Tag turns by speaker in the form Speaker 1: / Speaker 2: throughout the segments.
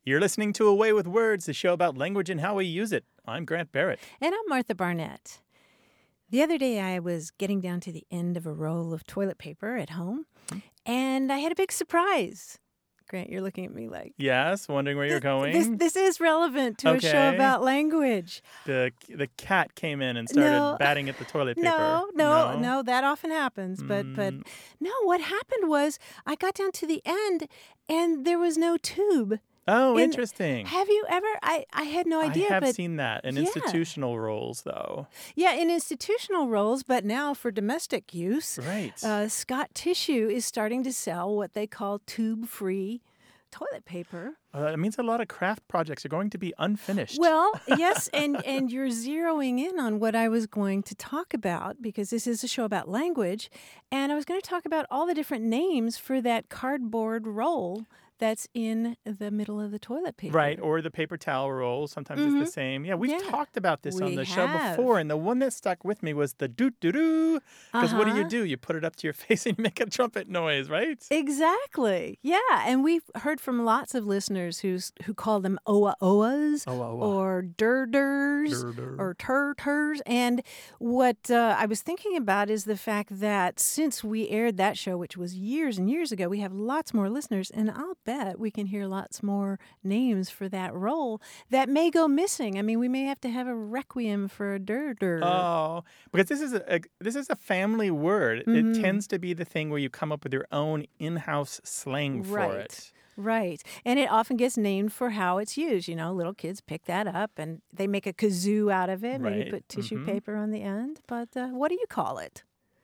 Speaker 1: You're listening to Away with Words, the show about language and how we use it. I'm Grant Barrett.
Speaker 2: And I'm Martha Barnett. The other day I was getting down to the end of a roll of toilet paper at home, and I had a big surprise. Grant, you're looking at me like...
Speaker 1: Yes, wondering where you're going.
Speaker 2: This is relevant to a show about language.
Speaker 1: The cat came in and started batting at the toilet paper.
Speaker 2: No, that often happens. But no, what happened was I got down to the end, and there was no tube.
Speaker 1: Oh, interesting.
Speaker 2: Have you ever? I had no idea.
Speaker 1: I have seen that in institutional roles, though.
Speaker 2: Yeah, in institutional roles, but now for domestic use.
Speaker 1: Right.
Speaker 2: Scott Tissue is starting to sell what they call tube-free toilet paper.
Speaker 1: That means a lot of craft projects are going to be unfinished.
Speaker 2: Well, yes, and you're zeroing in on what I was going to talk about, because this is a show about language, and I was going to talk about all the different names for that cardboard roll that's in the middle of the toilet paper.
Speaker 1: Right, or the paper towel roll. Sometimes it's the same. Yeah, we've talked about this on the show before, and the one that stuck with me was the doot-doo-doo. Because what do? You put it up to your face and you make a trumpet noise, right?
Speaker 2: Exactly. Yeah, and we've heard from lots of listeners who call them oa-oas or dur-durs or tur-turs. And what I was thinking about is the fact that since we aired that show, which was years and years ago, we have lots more listeners, and I'll bet we can hear lots more names for that role that may go missing. I mean, we may have to have a requiem for a dur-dur.
Speaker 1: Oh, because this is a family word. Mm-hmm. It tends to be the thing where you come up with your own in-house slang for it.
Speaker 2: Right. And it often gets named for how it's used. You know, little kids pick that up and they make a kazoo out of it. Maybe put tissue paper on the end. But what do you call it?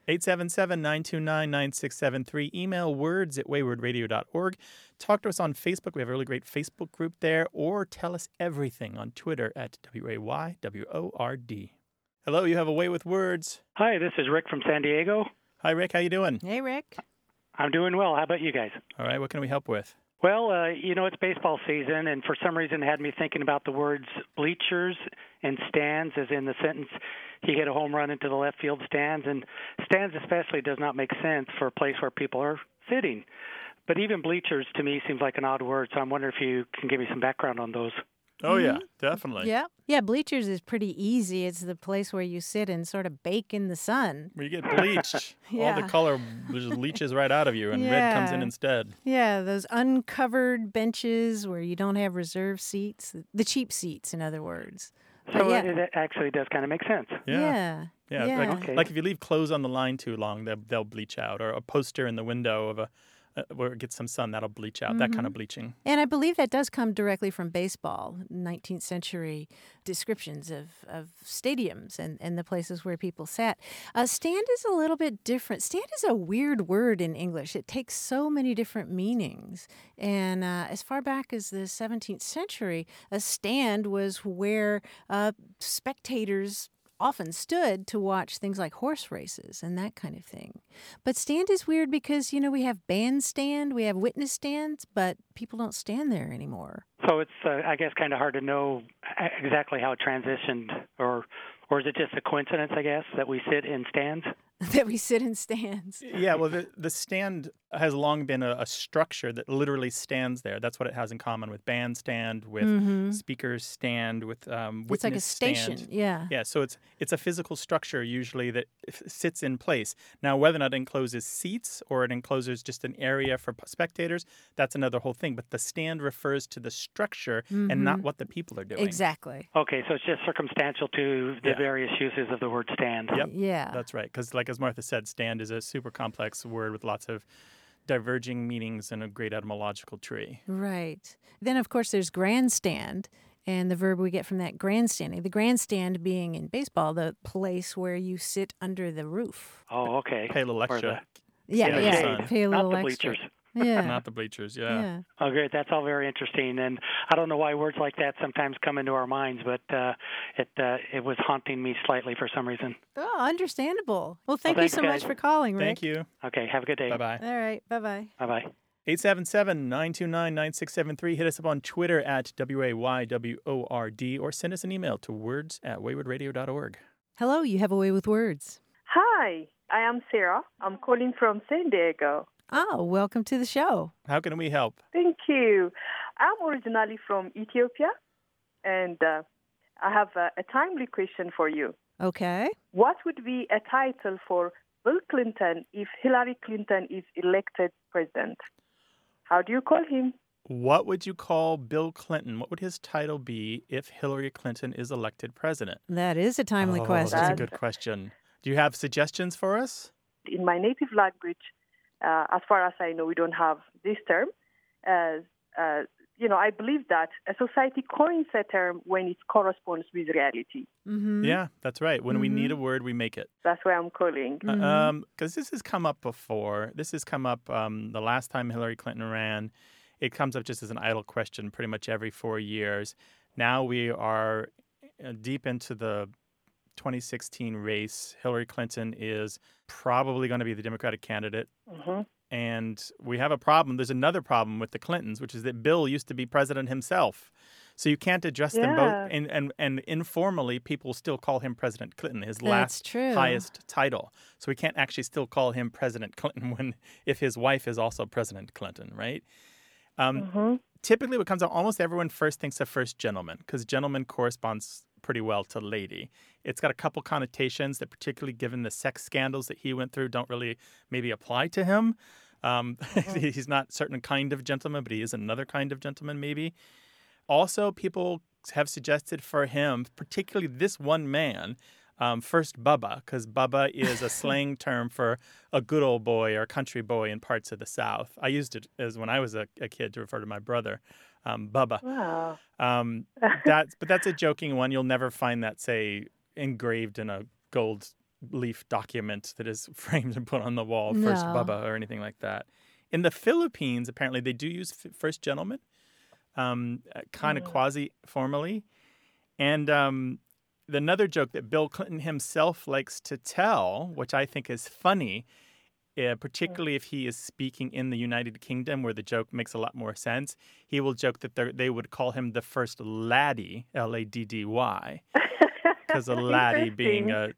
Speaker 1: 877-929-9673. Email words@waywordradio.org. Talk to us on Facebook. We have a really great Facebook group there. Or tell us everything on Twitter at WAYWORD. Hello, you have Away with Words.
Speaker 3: Hi, this is Rick from San Diego.
Speaker 1: Hi, Rick. How you doing?
Speaker 2: Hey, Rick.
Speaker 3: I'm doing well. How about you guys?
Speaker 1: All right. What can we help with?
Speaker 3: Well, it's baseball season, and for some reason it had me thinking about the words bleachers and stands, as in the sentence, he hit a home run into the left field stands. And stands especially does not make sense for a place where people are sitting. But even bleachers, to me, seems like an odd word, so I'm wondering if you can give me some background on those.
Speaker 1: Oh, yeah, definitely.
Speaker 2: Yeah, bleachers is pretty easy. It's the place where you sit and sort of bake in the sun.
Speaker 1: Where you get bleached. All the color just leaches right out of you, and red comes in instead.
Speaker 2: Yeah, those uncovered benches where you don't have reserved seats. The cheap seats, in other words.
Speaker 3: So it actually does kind of make sense.
Speaker 1: Yeah. Like if you leave clothes on the line too long, they'll bleach out. Or a poster in the window of where it gets some sun, that'll bleach out, that kind of bleaching.
Speaker 2: And I believe that does come directly from baseball, 19th century descriptions of stadiums and the places where people sat. Stand is a little bit different. Stand is a weird word in English. It takes so many different meanings. And as far back as the 17th century, a stand was where spectators often stood to watch things like horse races and that kind of thing. But stand is weird because, we have bandstand, we have witness stands, but people don't stand there anymore.
Speaker 3: So it's, I guess, kind of hard to know exactly how it transitioned, or is it just a coincidence, I guess, that we sit in stands?
Speaker 2: That we sit in stands.
Speaker 1: Yeah, well, the stand has long been a structure that literally stands there. That's what it has in common with bandstand, with speakers stand, with witness
Speaker 2: it's like a station,
Speaker 1: stand.
Speaker 2: Yeah,
Speaker 1: so it's a physical structure usually that sits in place. Now, whether or not it encloses seats or it encloses just an area for spectators, that's another whole thing. But the stand refers to the structure and not what the people are doing.
Speaker 2: Exactly.
Speaker 3: Okay, so it's just circumstantial to the various uses of the word stand.
Speaker 1: Yep.
Speaker 2: Yeah.
Speaker 1: That's right, because as Martha said, stand is a super complex word with lots of diverging meanings and a great etymological tree.
Speaker 2: Right. Then, of course, there's grandstand, and the verb we get from that grandstanding. The grandstand being in baseball, the place where you sit under the roof.
Speaker 3: Oh, okay.
Speaker 1: Pay a little extra.
Speaker 2: Pay a little
Speaker 3: not the
Speaker 2: extra.
Speaker 3: bleachers.
Speaker 2: Yeah.
Speaker 1: Not the bleachers, yeah.
Speaker 3: Oh, great. That's all very interesting. And I don't know why words like that sometimes come into our minds, but it was haunting me slightly for some reason.
Speaker 2: Oh, understandable. Well, thank you so much for calling, Rick.
Speaker 1: Thank you.
Speaker 3: Okay, have a good day.
Speaker 1: Bye-bye.
Speaker 2: All right, bye-bye.
Speaker 3: Bye-bye.
Speaker 1: 877-929-9673. Hit us up on Twitter at WAYWORD or send us an email to words@waywordradio.org.
Speaker 2: Hello, you have a way with words.
Speaker 4: Hi, I am Sarah. I'm calling from San Diego.
Speaker 2: Oh, welcome to the show.
Speaker 1: How can we help?
Speaker 4: Thank you. I'm originally from Ethiopia, and I have a timely question for you.
Speaker 2: Okay.
Speaker 4: What would be a title for Bill Clinton if Hillary Clinton is elected president? How do you call him?
Speaker 1: What would you call Bill Clinton? What would his title be if Hillary Clinton is elected president?
Speaker 2: That is a timely question.
Speaker 1: That's a good question. Do you have suggestions for us?
Speaker 4: In my native language, as far as I know, we don't have this term. I believe that a society coins a term when it corresponds with reality.
Speaker 2: Mm-hmm.
Speaker 1: Yeah, that's right. When we need a word, we make it.
Speaker 4: That's why I'm calling.
Speaker 1: Because this has come up before. This has come up the last time Hillary Clinton ran. It comes up just as an idle question pretty much every 4 years. Now we are deep into the 2016 race. Hillary Clinton is probably going to be the Democratic candidate.
Speaker 4: Mm-hmm.
Speaker 1: And we have a problem. There's another problem with the Clintons, which is that Bill used to be president himself. So you can't address them both. And informally, people still call him President Clinton, his last highest title. So we can't actually still call him President Clinton if his wife is also President Clinton, right? Typically, what comes out, almost everyone first thinks of first gentleman because gentleman corresponds pretty well to lady. It's got a couple connotations that, particularly given the sex scandals that he went through, don't really maybe apply to him. He's not a certain kind of gentleman, but he is another kind of gentleman maybe. Also, people have suggested for him, particularly this one man, first Bubba, because Bubba is a slang term for a good old boy or a country boy in parts of the South. I used it as when I was a kid to refer to my brother, Bubba.
Speaker 4: Wow.
Speaker 1: But that's a joking one. You'll never find that, say, engraved in a gold leaf document that is framed and put on the wall, first Bubba or anything like that. In the Philippines, apparently, they do use first gentleman, kind of quasi-formally. And another joke that Bill Clinton himself likes to tell, which I think is funny, particularly if he is speaking in the United Kingdom, where the joke makes a lot more sense, he will joke that they would call him the first laddie, Laddy, because a laddie being a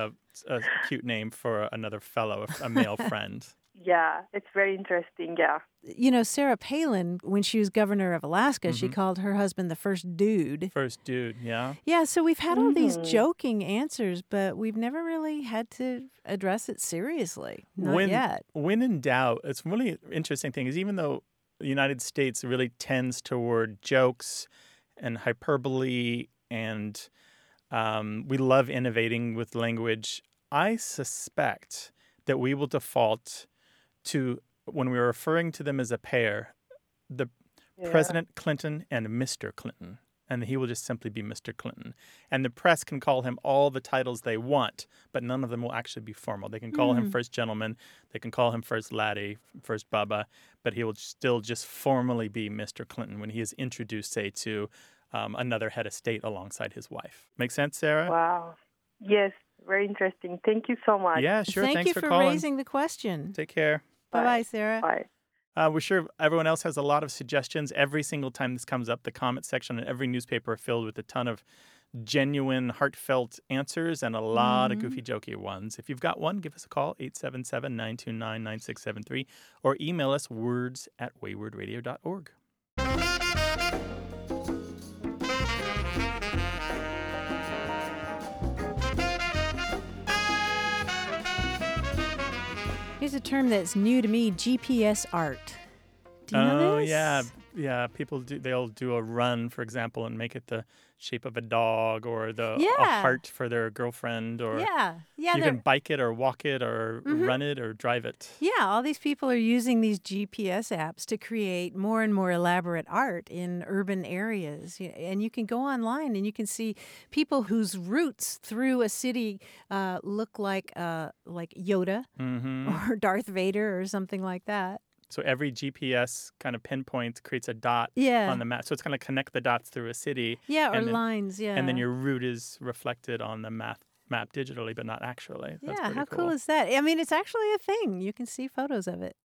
Speaker 1: cute name for another fellow, a male friend.
Speaker 4: Yeah, it's very interesting, yeah.
Speaker 2: You know, Sarah Palin, when she was governor of Alaska, she called her husband the first dude.
Speaker 1: First dude, yeah.
Speaker 2: Yeah, so we've had all these joking answers, but we've never really had to address it seriously. Not yet.
Speaker 1: When in doubt, it's a really interesting thing is even though the United States really tends toward jokes and hyperbole and we love innovating with language, I suspect that we will default to, when we're referring to them as a pair, the President Clinton and Mr. Clinton. And he will just simply be Mr. Clinton. And the press can call him all the titles they want, but none of them will actually be formal. They can call him first gentleman. They can call him first laddie, first Bubba, but he will still just formally be Mr. Clinton when he is introduced, say, to another head of state alongside his wife. Make sense, Sarah?
Speaker 4: Wow. Yes, very interesting. Thank you so much.
Speaker 1: Yeah, sure.
Speaker 2: Thank
Speaker 1: Thanks
Speaker 2: you
Speaker 1: for
Speaker 2: for
Speaker 1: calling.
Speaker 2: raising the question.
Speaker 1: Take care.
Speaker 2: Bye-bye, Sarah.
Speaker 4: Bye.
Speaker 1: We're sure everyone else has a lot of suggestions. Every single time this comes up, the comment section in every newspaper are filled with a ton of genuine, heartfelt answers and a lot of goofy, jokey ones. If you've got one, give us a call, 877-929-9673, or email us words@waywardradio.org.
Speaker 2: Here's a term that's new to me, GPS art. Do you know this?
Speaker 1: Yeah. People they'll do a run, for example, and make it the shape of a dog or a heart for their girlfriend, or you can bike it or walk it or run it or drive it.
Speaker 2: Yeah, all these people are using these GPS apps to create more and more elaborate art in urban areas. And you can go online and you can see people whose routes through a city look like Yoda or Darth Vader or something like that.
Speaker 1: So every GPS kind of pinpoint creates a dot on the map. So it's going to connect the dots through a city.
Speaker 2: Yeah, or lines,
Speaker 1: And then your route is reflected on the map digitally, but not actually. That's
Speaker 2: how cool is that? I mean, it's actually a thing. You can see photos of it.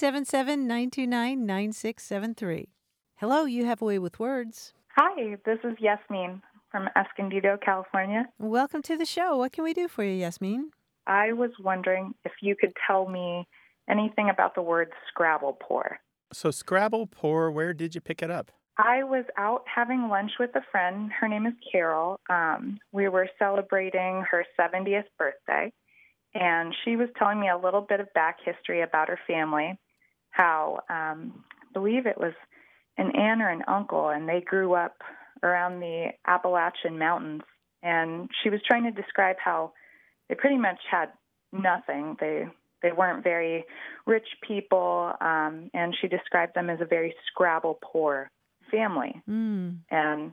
Speaker 2: 877-929-9673. Hello, you have a way with words.
Speaker 5: Hi, this is Yasmin from Escondido, California.
Speaker 2: Welcome to the show. What can we do for you, Yasmin?
Speaker 5: I was wondering if you could tell me anything about the word Scrabble pour.
Speaker 1: So Scrabble pour, where did you pick it up?
Speaker 5: I was out having lunch with a friend. Her name is Carol. We were celebrating her 70th birthday, and she was telling me a little bit of back history about her family, how I believe it was an aunt or an uncle, and they grew up around the Appalachian Mountains. And she was trying to describe how they pretty much had nothing. They weren't very rich people, and she described them as a very Scrabble-poor family. And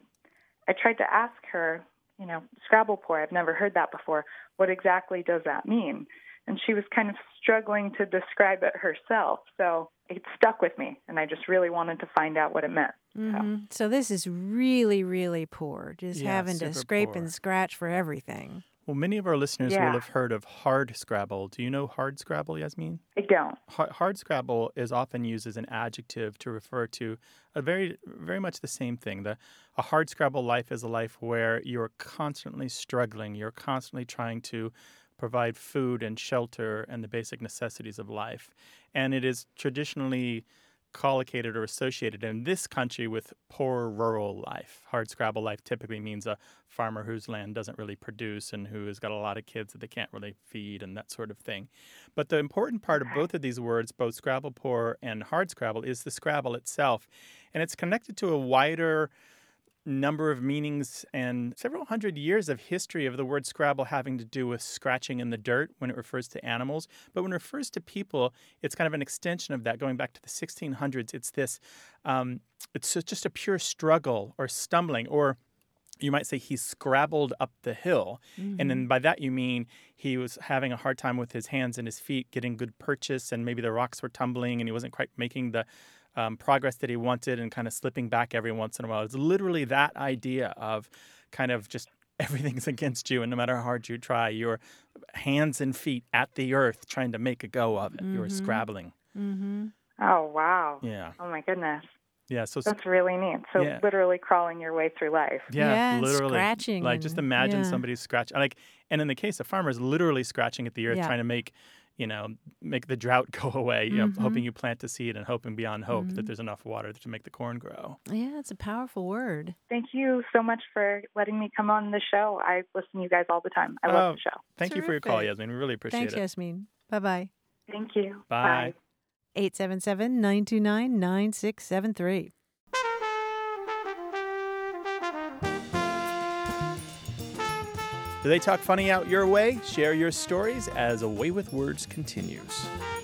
Speaker 5: I tried to ask her, Scrabble-poor, I've never heard that before. What exactly does that mean? And she was kind of struggling to describe it herself. So it stuck with me, and I just really wanted to find out what it meant.
Speaker 2: So this is really, really poor, just having to scrape
Speaker 1: poor.
Speaker 2: and scratch for everything.
Speaker 1: Well, many of our listeners will have heard of hard Scrabble. Do you know hard Scrabble, Yasmin?
Speaker 5: I don't.
Speaker 1: Hard Scrabble is often used as an adjective to refer to a very, very much the same thing. A hard Scrabble life is a life where you're constantly struggling. You're constantly trying to provide food and shelter and the basic necessities of life. And it is traditionally collocated or associated in this country with poor rural life. Hard Scrabble life typically means a farmer whose land doesn't really produce and who has got a lot of kids that they can't really feed and that sort of thing. But the important part of both of these words, both Scrabble poor and hard Scrabble, is the Scrabble itself. And it's connected to a wider number of meanings and several hundred years of history of the word Scrabble having to do with scratching in the dirt when it refers to animals. But when it refers to people, it's kind of an extension of that. Going back to the 1600s, it's this, it's just a pure struggle or stumbling, or you might say he scrabbled up the hill. And then by that you mean he was having a hard time with his hands and his feet, getting good purchase, and maybe the rocks were tumbling and he wasn't quite making the progress that he wanted and kind of slipping back every once in a while. It's literally that idea of kind of just everything's against you, and no matter how hard you try, your hands and feet at the earth trying to make a go of it. You're scrabbling.
Speaker 5: Oh, wow.
Speaker 1: Yeah.
Speaker 5: Oh, my goodness.
Speaker 1: Yeah, so
Speaker 5: That's really neat. So literally crawling your way through life.
Speaker 1: Yeah, literally.
Speaker 2: Scratching.
Speaker 1: Like, just imagine somebody scratching. And in the case of farmers, literally scratching at the earth, trying to make the drought go away, hoping you plant a seed and hoping beyond hope that there's enough water to make the corn grow.
Speaker 2: Yeah, it's a powerful word.
Speaker 5: Thank you so much for letting me come on the show. I listen to you guys all the time. I love the show.
Speaker 1: Thank you for your call, Yasmin. We really appreciate
Speaker 2: Thanks,
Speaker 1: it.
Speaker 2: Yasmin. Bye-bye.
Speaker 5: Thank you.
Speaker 1: Bye.
Speaker 2: 877-929-9673.
Speaker 1: Do they talk funny out your way? Share your stories as A Way with Words continues.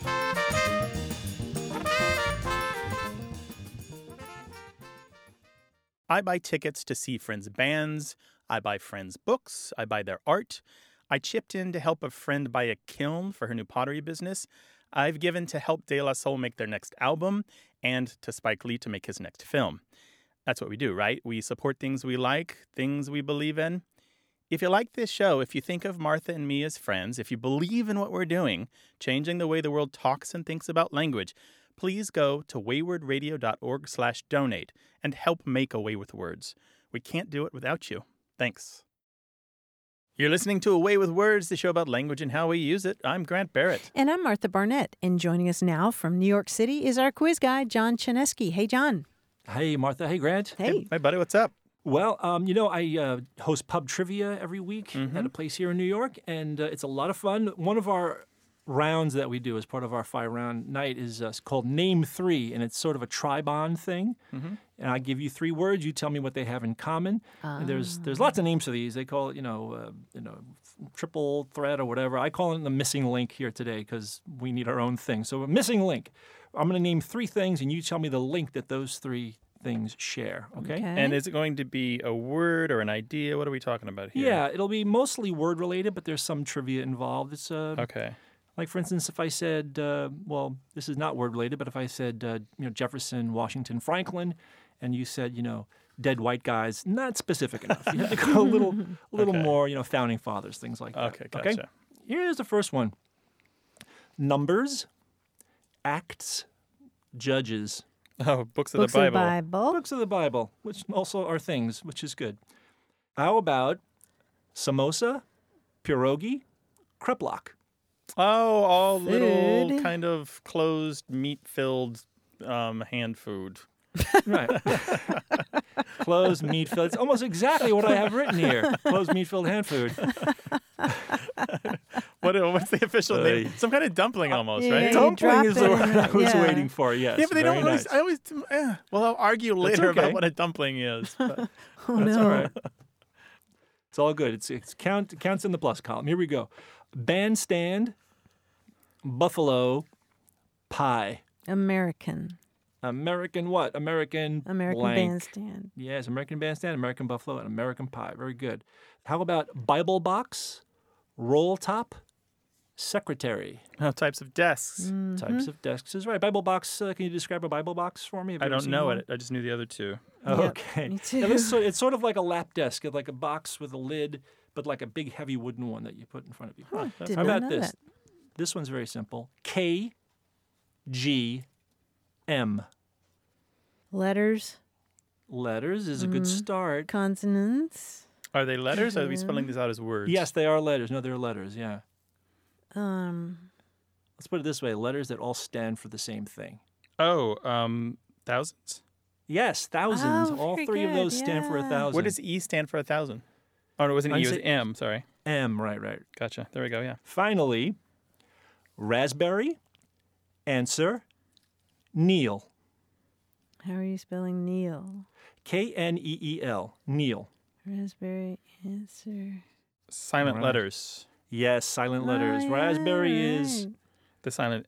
Speaker 1: I buy tickets to see friends' bands. I buy friends' books. I buy their art. I chipped in to help a friend buy a kiln for her new pottery business. I've given to help De La Soul make their next album and to Spike Lee to make his next film. That's what we do, right? We support things we like, things we believe in. If you like this show, if you think of Martha and me as friends, if you believe in what we're doing, changing the way the world talks and thinks about language, please go to waywardradio.org/donate and help make A Way with Words. We can't do it without you. Thanks. You're listening to A Way with Words, the show about language and how we use it. I'm Grant Barrett.
Speaker 2: And I'm Martha Barnett. And joining us now from New York City is our quiz guy, John Chaneski. Hey, John.
Speaker 6: Hey, Martha. Hey, Grant.
Speaker 2: Hey.
Speaker 1: Hey, buddy, what's up?
Speaker 6: Well, I host pub trivia every week at a place here in New York, and it's a lot of fun. One of our rounds that we do as part of our 5-round night is called Name 3, and it's sort of a tri-bond thing. And I give you 3 words. You tell me what they have in common. And there's lots of names for these. They call it, triple threat or whatever. I call it the missing link here today because we need our own thing. So a missing link. I'm going to name 3 things, and you tell me the link that those 3 things share, okay?
Speaker 1: And is it going to be a word or an idea? What are we talking about here?
Speaker 6: Yeah, it'll be mostly word-related, but there's some trivia involved. It's
Speaker 1: okay.
Speaker 6: Like, for instance, if I said, this is not word-related, but if I said, Jefferson, Washington, Franklin, and you said, dead white guys, not specific enough. You have to go a little more, founding fathers, things like that.
Speaker 1: Okay, gotcha.
Speaker 6: Okay? Here's the first one. Numbers, acts, judges.
Speaker 1: Oh, books of the Bible.
Speaker 6: Books of the Bible, which also are things, which is good. How about samosa, pierogi, kreplach?
Speaker 1: Oh, all little
Speaker 2: Food.
Speaker 1: kind of closed meat-filled hand food.
Speaker 6: Right. Closed meat filled. It's almost exactly what I have written here. Closed meat filled hand food.
Speaker 1: What's the official name? Some kind of dumpling almost,
Speaker 2: Yeah,
Speaker 1: right?
Speaker 2: you
Speaker 6: Dumpling
Speaker 2: drop
Speaker 6: is
Speaker 2: it
Speaker 6: the
Speaker 2: in
Speaker 6: word
Speaker 2: the-
Speaker 6: I was
Speaker 2: yeah.
Speaker 6: waiting for. Yes.
Speaker 1: Yeah, but they
Speaker 6: very
Speaker 1: don't always.
Speaker 6: nice.
Speaker 1: I always. Well, I'll argue later
Speaker 6: okay.
Speaker 1: about what a dumpling is. But
Speaker 2: Oh,
Speaker 6: That's
Speaker 2: no.
Speaker 6: all right. It's all good. It counts in the plus column. Here we go. Bandstand, buffalo, pie.
Speaker 2: American.
Speaker 6: American what? American blank.
Speaker 2: Bandstand.
Speaker 6: Yes, American Bandstand, American Buffalo, and American Pie. Very good. How about Bible box, roll top, secretary?
Speaker 1: types of desks.
Speaker 6: Types of desks is right. Bible box, can you describe a Bible box for me? Have you
Speaker 1: I
Speaker 6: ever
Speaker 1: don't
Speaker 6: seen
Speaker 1: know
Speaker 6: one?
Speaker 1: it. I just knew the other two.
Speaker 6: Oh,
Speaker 2: Yep,
Speaker 6: okay.
Speaker 2: me too.
Speaker 6: Yeah, it's sort of like a lap desk, like a box with a lid, but like a big, heavy wooden one that you put in front of you.
Speaker 2: Did
Speaker 6: How
Speaker 2: not
Speaker 6: about
Speaker 2: know
Speaker 6: this?
Speaker 2: that.
Speaker 6: This one's very simple. K, G, M.
Speaker 2: Letters,
Speaker 6: Letters is a good start.
Speaker 2: consonants.
Speaker 1: Are they letters? Or are we spelling these out as words?
Speaker 6: Yes, they are letters. No, they're letters, yeah.
Speaker 2: Um,
Speaker 6: Let's put it this way, letters that all stand for the same thing.
Speaker 1: Oh, thousands.
Speaker 6: Yes, thousands.
Speaker 2: Oh,
Speaker 6: all
Speaker 2: very
Speaker 6: three of
Speaker 2: good,
Speaker 6: those stand for
Speaker 2: yeah.
Speaker 6: 1,000.
Speaker 1: What does E stand for 1,000? Oh, no, it wasn't E. It was
Speaker 6: say-
Speaker 1: M. Sorry.
Speaker 6: M, right.
Speaker 1: Gotcha. There we go. Yeah.
Speaker 6: Finally, raspberry, answer, Neil.
Speaker 2: how are you spelling Neil?
Speaker 6: Kneel, Neil.
Speaker 2: Raspberry answer.
Speaker 1: Silent
Speaker 6: Right.
Speaker 1: letters.
Speaker 6: Yes, silent letters.
Speaker 2: Oh,
Speaker 6: Raspberry
Speaker 2: yeah,
Speaker 6: is
Speaker 2: right.
Speaker 1: The silent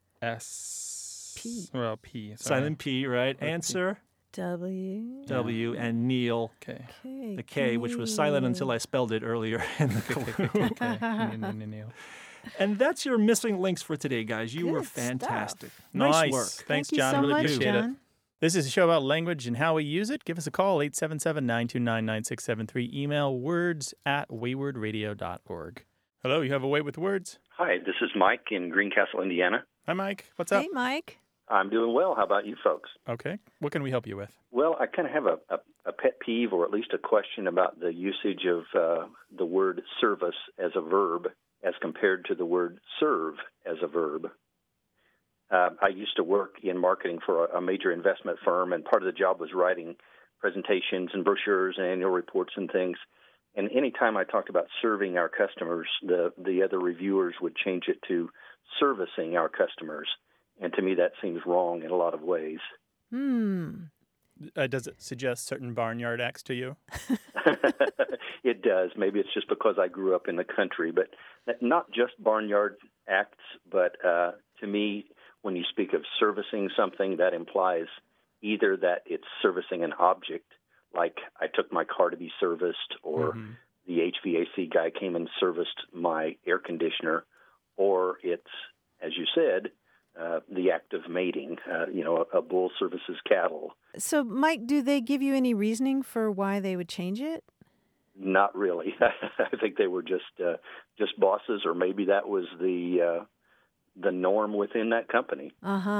Speaker 1: S.
Speaker 2: P.
Speaker 1: Well, P. Sorry.
Speaker 6: silent P, right?
Speaker 1: P.
Speaker 6: Answer,
Speaker 2: W.
Speaker 6: W, and Neil,
Speaker 1: Okay.
Speaker 2: K.
Speaker 6: the K, which was silent until I spelled it earlier in the clue.
Speaker 1: Okay.
Speaker 6: And that's your missing links for today, guys. You were
Speaker 2: Good stuff.
Speaker 6: fantastic.
Speaker 1: Nice
Speaker 6: Nice work.
Speaker 1: Thanks,
Speaker 2: Thank you
Speaker 1: John.
Speaker 2: so
Speaker 1: really
Speaker 2: much,
Speaker 1: appreciate it.
Speaker 2: John.
Speaker 1: This is a show about language and how we use it. Give us a call, 877-929-9673. Email words@waywardradio.org. Hello, you have a way with words?
Speaker 7: Hi, this is Mike in Greencastle, Indiana.
Speaker 1: Hi, Mike. What's up?
Speaker 2: Hey, Mike.
Speaker 7: I'm doing well. How about you folks?
Speaker 1: Okay. What can we help you with?
Speaker 7: Well, I kind of have a pet peeve, or at least a question about the usage of the word service as a verb as compared to the word serve as a verb. I used to work in marketing for a major investment firm, and part of the job was writing presentations and brochures and annual reports and things. And any time I talked about serving our customers, the other reviewers would change it to servicing our customers. And to me, that seems wrong in a lot of ways.
Speaker 1: Does it suggest certain barnyard acts to you?
Speaker 7: It does. Maybe it's just because I grew up in the country, but not just barnyard acts, but to me, when you speak of servicing something, that implies either that it's servicing an object, like I took my car to be serviced, or the HVAC guy came and serviced my air conditioner, or it's, as you said, the act of mating. A bull services cattle.
Speaker 2: So, Mike, do they give you any reasoning for why they would change it?
Speaker 7: Not really. I think they were just bosses, or maybe that was the norm within that company.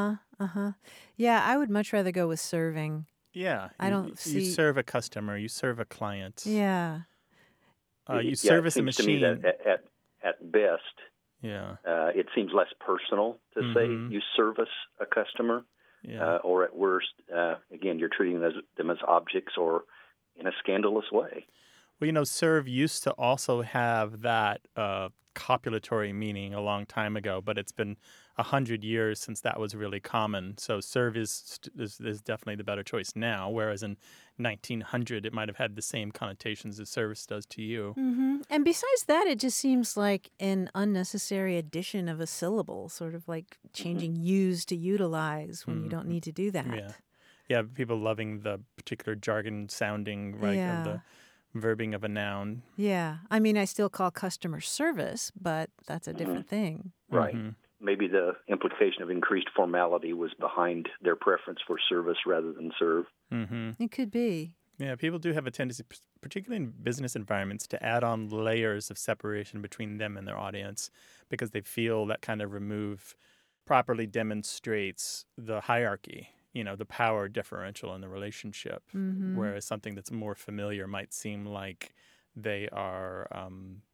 Speaker 2: Yeah, I would much rather go with serving.
Speaker 1: Yeah.
Speaker 2: I don't
Speaker 1: You
Speaker 2: see-
Speaker 1: serve a customer. You serve a client.
Speaker 2: Yeah.
Speaker 1: You service
Speaker 7: it
Speaker 1: a
Speaker 7: seems to me
Speaker 1: machine.
Speaker 7: that at best,
Speaker 1: Yeah.
Speaker 7: it seems less personal to say you service a customer,
Speaker 1: Yeah.
Speaker 7: or at worst, again, you're treating them as objects or in a scandalous way.
Speaker 1: Well, serve used to also have that copulatory meaning a long time ago, but it's been 100 years since that was really common. So serve is definitely the better choice now, whereas in 1900 it might have had the same connotations as service does to you.
Speaker 2: And besides that, it just seems like an unnecessary addition of a syllable, sort of like changing use to utilize when you don't need to do that.
Speaker 1: Yeah. Yeah, people loving the particular jargon sounding of the verbing of a noun.
Speaker 2: Yeah. I mean, I still call customer service, but that's a different thing.
Speaker 7: Right. Maybe the implication of increased formality was behind their preference for service rather than serve.
Speaker 2: It could be.
Speaker 1: Yeah, people do have a tendency, particularly in business environments, to add on layers of separation between them and their audience because they feel that kind of remove properly demonstrates the hierarchy, the power differential in the relationship, whereas something that's more familiar might seem like they are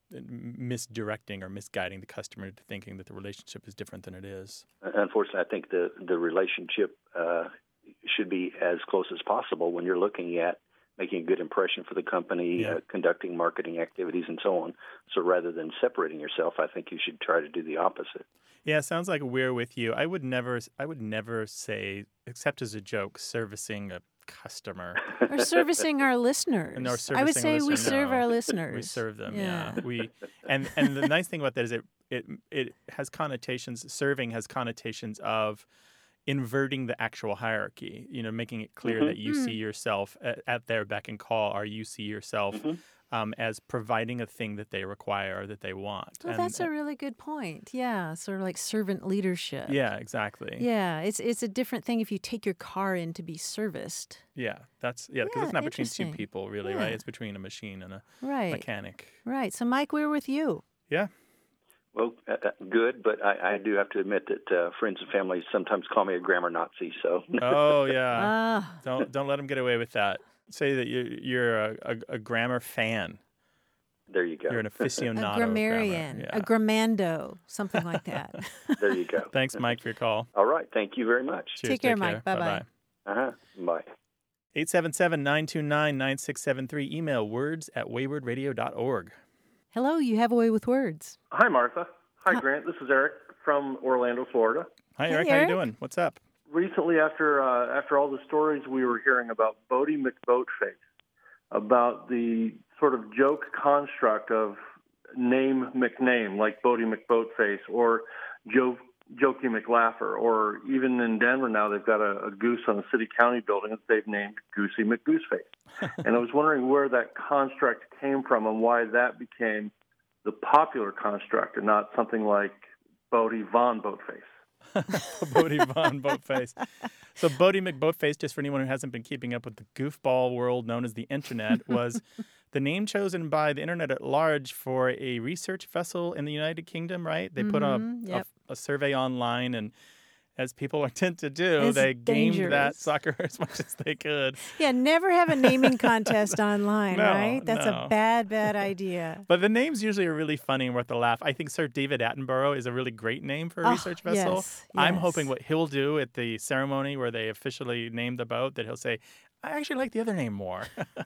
Speaker 1: misdirecting or misguiding the customer into thinking that the relationship is different than it is.
Speaker 7: Unfortunately, I think the relationship should be as close as possible when you're looking at making a good impression for the company, conducting marketing activities, and so on. So rather than separating yourself, I think you should try to do the opposite.
Speaker 1: Yeah, sounds like we're with you. I would never say, except as a joke, servicing a customer
Speaker 2: or servicing our listeners.
Speaker 1: No,
Speaker 2: I would say we serve our listeners.
Speaker 1: We serve them. Yeah. And the nice thing about that is it has connotations. Serving has connotations of inverting the actual hierarchy. Making it clear that you see yourself at their beck and call, or you see yourself as providing a thing that they require or that they want.
Speaker 2: Well, that's a really good point. Yeah, sort of like servant leadership.
Speaker 1: Yeah, exactly.
Speaker 2: Yeah, it's a different thing if you take your car in to be serviced.
Speaker 1: Yeah, because it's not between two people, really, right? It's between a machine and a mechanic.
Speaker 2: Right. So, Mike, we're with you.
Speaker 1: Yeah.
Speaker 7: Well, good, but I do have to admit that friends and family sometimes call me a grammar Nazi. So.
Speaker 1: Oh yeah. Don't let them get away with that. Say that you're a grammar fan.
Speaker 7: There you go.
Speaker 1: You're an aficionado.
Speaker 2: A grammarian, a grammando, something like that.
Speaker 7: There you go.
Speaker 1: Thanks, Mike, for your call.
Speaker 7: All right. Thank you very much.
Speaker 1: Cheers,
Speaker 2: Take care, Mike. Bye-bye.
Speaker 7: Bye.
Speaker 1: 877-929-9673. Email words@waywardradio.org.
Speaker 2: Hello, you have a way with words.
Speaker 8: Hi, Martha. Hi, Grant. This is Eric from Orlando, Florida.
Speaker 1: Hi, Eric. How you doing? What's up?
Speaker 8: Recently, after all the stories we were hearing about Bodie McBoatface, about the sort of joke construct of name McName, like Bodie McBoatface, or Jokey McLaugher, or even in Denver now they've got a goose on the city-county building that they've named Goosey McGooseface. And I was wondering where that construct came from and why that became the popular construct and not something like Bodie Von Boatface.
Speaker 1: Bodie Von Boatface. So Bodie McBoatface, just for anyone who hasn't been keeping up with the goofball world known as the Internet, was the name chosen by the Internet at large for a research vessel in the United Kingdom, right? They put a survey online, and as people tend to do, they gamed that sucker as much as they could.
Speaker 2: Yeah, never have a naming contest online, right? That's a bad idea.
Speaker 1: But the names usually are really funny and worth a laugh. I think Sir David Attenborough is a really great name for a research vessel.
Speaker 2: Yes.
Speaker 1: I'm hoping what he'll do at the ceremony where they officially name the boat, that he'll say, I actually like the other name more.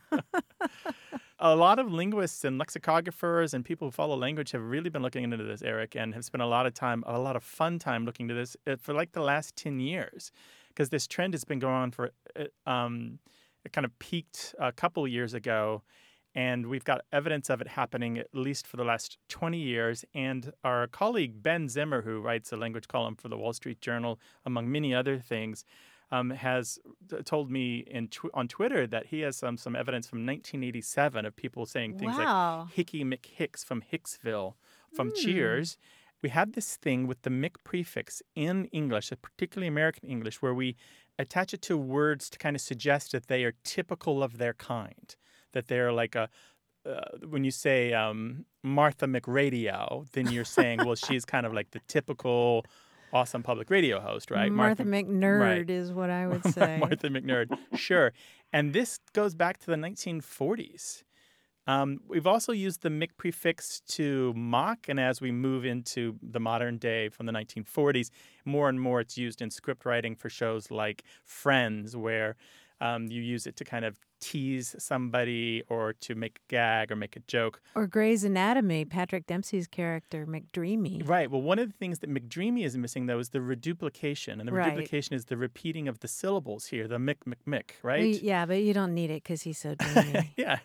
Speaker 1: A lot of linguists and lexicographers and people who follow language have really been looking into this, Eric, and have spent a lot of fun time looking into this for like the last 10 years, because this trend has been going on for, it kind of peaked a couple years ago, and we've got evidence of it happening at least for the last 20 years. And our colleague Ben Zimmer, who writes a language column for the Wall Street Journal, among many other things, has told me on Twitter that he has some evidence from 1987 of people saying things like Hickey McHicks from Hicksville from Cheers. We had this thing with the Mick prefix in English, particularly American English, where we attach it to words to kind of suggest that they are typical of their kind, that they're like when you say Martha McRadio, then you're saying, well, she's kind of like the typical awesome public radio host, right?
Speaker 2: Martha McNerd is what I would say.
Speaker 1: Martha McNerd, sure. And this goes back to the 1940s. We've also used the Mick prefix to mock, and as we move into the modern day from the 1940s, more and more it's used in script writing for shows like Friends, where you use it to kind of tease somebody or to make a gag or make a joke.
Speaker 2: Or Grey's Anatomy, Patrick Dempsey's character, McDreamy.
Speaker 1: Right. Well, one of the things that McDreamy is missing, though, is the reduplication. And the reduplication is the repeating of the syllables here, the Mick, right?
Speaker 2: Yeah, but you don't need it because he's so dreamy.
Speaker 1: Yeah.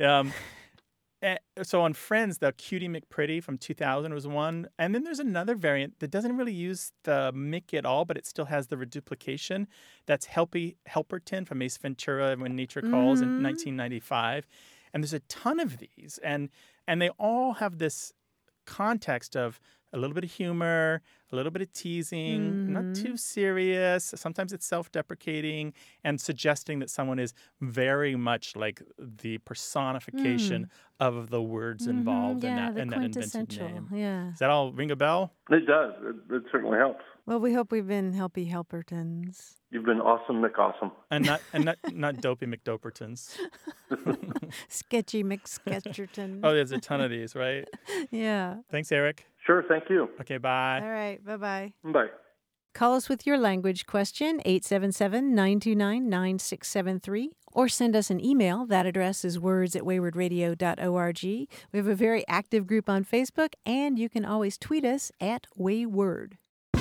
Speaker 1: So on Friends, the Cutie McPretty from 2000 was one. And then there's another variant that doesn't really use the Mick at all, but it still has the reduplication. That's Helperton from Ace Ventura When Nature Calls in 1995. And there's a ton of these. And they all have this context of a little bit of humor, a little bit of teasing, not too serious. Sometimes it's self-deprecating and suggesting that someone is very much like the personification of the words involved in that invented name.
Speaker 2: Yeah.
Speaker 1: Does that all ring a bell?
Speaker 8: It does. It certainly helps.
Speaker 2: Well, we hope we've been helpy helpertons.
Speaker 8: You've been awesome, McAwesome.
Speaker 1: And not dopey McDopertons.
Speaker 2: Sketchy McSketcherton.
Speaker 1: Oh, there's a ton of these, right?
Speaker 2: Yeah.
Speaker 1: Thanks, Eric.
Speaker 8: Sure, thank you.
Speaker 1: Okay, bye.
Speaker 2: All right. Bye-bye.
Speaker 8: Bye.
Speaker 2: Call us with your language question, 877-929-9673, or send us an email. That address is words@waywardradio.org. We have a very active group on Facebook, and you can always tweet us at Wayword.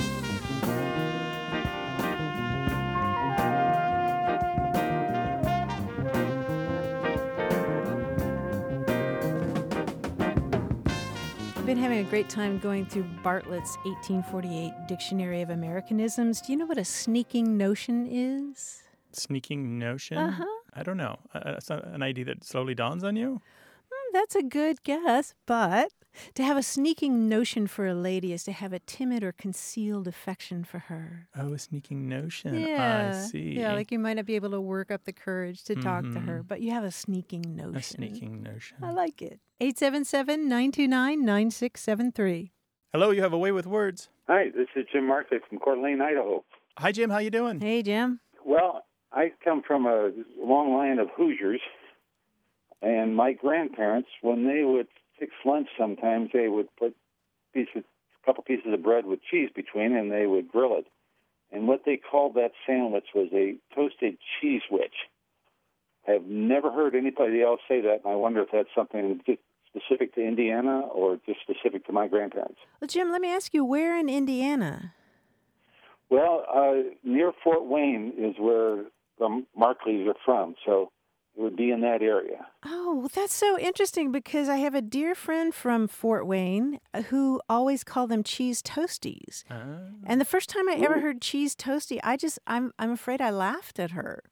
Speaker 2: I've been having a great time going through Bartlett's 1848 Dictionary of Americanisms. Do you know what a sneaking notion is?
Speaker 1: Sneaking notion?
Speaker 2: Uh-huh.
Speaker 1: I don't know. It's not an idea that slowly dawns on you?
Speaker 2: That's a good guess, but to have a sneaking notion for a lady is to have a timid or concealed affection for her.
Speaker 1: Oh, a sneaking notion.
Speaker 2: Yeah.
Speaker 1: I see.
Speaker 2: Yeah, like you might not be able to work up the courage to talk to her, but you have a sneaking notion.
Speaker 1: A sneaking notion.
Speaker 2: I like it. 877-929-9673.
Speaker 1: Hello, you have a way with words.
Speaker 9: Hi, this is Jim Markley from Coeur d'Alene, Idaho.
Speaker 1: Hi, Jim. How you doing?
Speaker 2: Hey, Jim.
Speaker 9: Well, I come from a long line of Hoosiers, and my grandparents, when they would fix lunch sometimes, they would put a couple pieces of bread with cheese between, and they would grill it. And what they called that sandwich was a toasted cheese witch. I've never heard anybody else say that, and I wonder if that's something specific to Indiana or just specific to my grandparents.
Speaker 2: Well, Jim, let me ask you, where in Indiana?
Speaker 9: Well, near Fort Wayne is where the Markleys are from, so it would be in that area.
Speaker 2: Oh, well, that's so interesting because I have a dear friend from Fort Wayne who always called them cheese toasties. And the first time I ever heard cheese toasty, I'm afraid I laughed at her.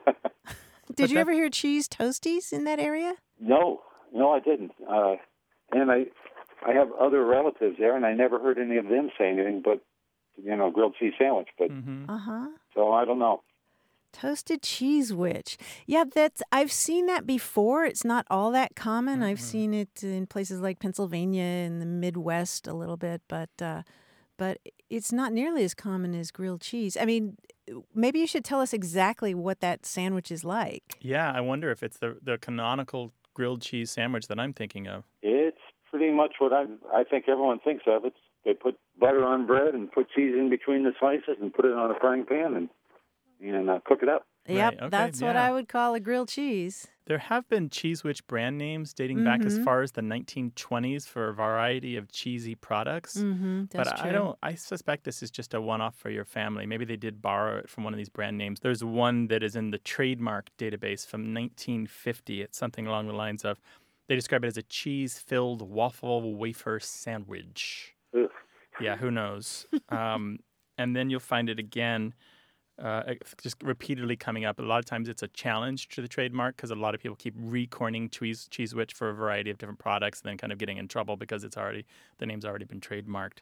Speaker 2: Did you ever hear cheese toasties in that area?
Speaker 9: No, I didn't. And I have other relatives there, and I never heard any of them say anything but, grilled cheese sandwich. But So I don't know.
Speaker 2: Toasted cheese witch. Yeah, I've seen that before. It's not all that common. I've seen it in places like Pennsylvania and the Midwest a little bit, but it's not nearly as common as grilled cheese. I mean, maybe you should tell us exactly what that sandwich is like.
Speaker 1: Yeah, I wonder if it's the canonical grilled cheese sandwich that I'm thinking of.
Speaker 9: It's pretty much what I think everyone thinks of. They put butter on bread and put cheese in between the slices and put it on a frying pan and cook it up.
Speaker 2: Yep,
Speaker 1: Right, okay,
Speaker 2: that's what I would call a grilled cheese.
Speaker 1: There have been Cheese Witch brand names dating back as far as the 1920s for a variety of cheesy products.
Speaker 2: That's true.
Speaker 1: I suspect this is just a one-off for your family. Maybe they did borrow it from one of these brand names. There's one that is in the trademark database from 1950. It's something along the lines of, they describe it as a cheese-filled waffle wafer sandwich.
Speaker 9: Ugh.
Speaker 1: Yeah, who knows? And then you'll find it again just repeatedly coming up. A lot of times it's a challenge to the trademark because a lot of people keep recoining Cheese Witch for a variety of different products and then kind of getting in trouble because the name's already been trademarked.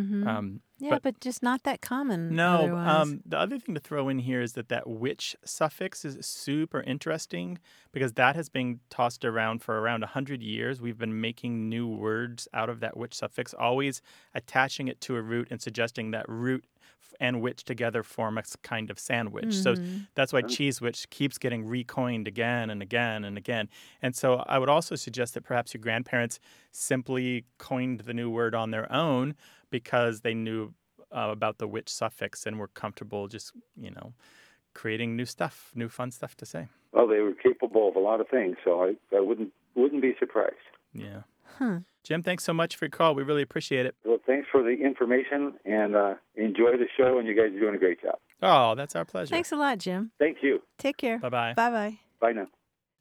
Speaker 2: But just not that common.
Speaker 1: No. The other thing to throw in here is that witch suffix is super interesting because that has been tossed around for around 100 years. We've been making new words out of that witch suffix, always attaching it to a root and suggesting that root and witch together form a kind of sandwich. So that's why cheese witch keeps getting recoined again and again and again. And so I would also suggest that perhaps your grandparents simply coined the new word on their own because they knew about the witch suffix and were comfortable just, creating new stuff, new fun stuff to say.
Speaker 9: Well, they were capable of a lot of things, so I wouldn't be surprised.
Speaker 1: Yeah. Jim, thanks so much for your call. We really appreciate it.
Speaker 9: Well, thanks for the information, and enjoy the show, and you guys are doing a great job.
Speaker 1: Oh, that's our pleasure.
Speaker 2: Thanks a lot, Jim.
Speaker 9: Thank you.
Speaker 2: Take care.
Speaker 1: Bye-bye.
Speaker 2: Bye-bye.
Speaker 9: Bye now.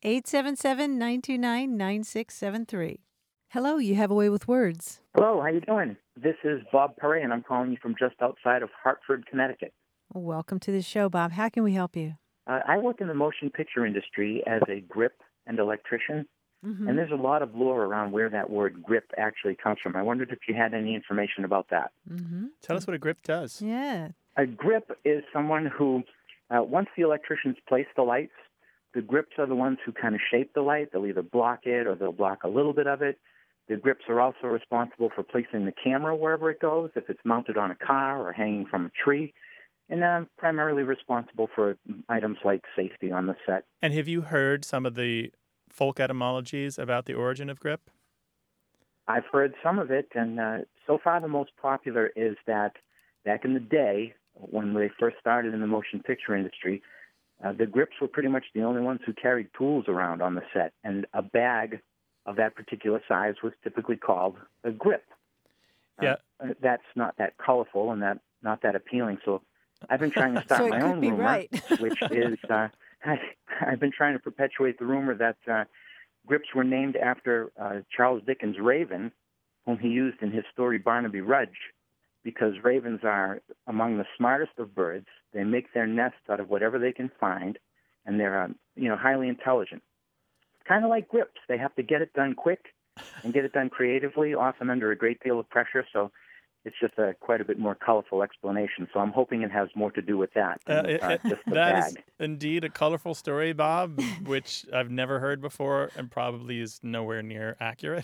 Speaker 2: 877-929-9673. Hello, you have a way with words.
Speaker 10: Hello, how you doing? This is Bob Perret, and I'm calling you from just outside of Hartford, Connecticut.
Speaker 2: Welcome to the show, Bob. How can we help you?
Speaker 10: I work in the motion picture industry as a grip and electrician, and there's a lot of lore around where that word grip actually comes from. I wondered if you had any information about that.
Speaker 1: Tell us what a grip does.
Speaker 2: Yeah.
Speaker 10: A grip is someone who, once the electricians place the lights, the grips are the ones who kind of shape the light. They'll either block it or they'll block a little bit of it. The grips are also responsible for placing the camera wherever it goes, if it's mounted on a car or hanging from a tree. And I'm primarily responsible for items like safety on the set.
Speaker 1: And have you heard some of the folk etymologies about the origin of grip?
Speaker 10: I've heard some of it, and so far the most popular is that back in the day, when they first started in the motion picture industry, the grips were pretty much the only ones who carried tools around on the set, and a bag of that particular size was typically called a grip.
Speaker 1: Yeah.
Speaker 10: That's not that colorful and not that appealing, so I've been trying to start my own rumor,
Speaker 2: right.
Speaker 10: which is I've been trying to perpetuate the rumor that grips were named after Charles Dickens' raven, whom he used in his story Barnaby Rudge, because ravens are among the smartest of birds. They make their nests out of whatever they can find, and they're highly intelligent. Kind of like grips. They have to get it done quick and get it done creatively, often under a great deal of pressure, so it's just quite a bit more colorful explanation. So I'm hoping it has more to do with that than just the
Speaker 1: that
Speaker 10: bag.
Speaker 1: is indeed a colorful story, Bob, which I've never heard before and probably is nowhere near accurate.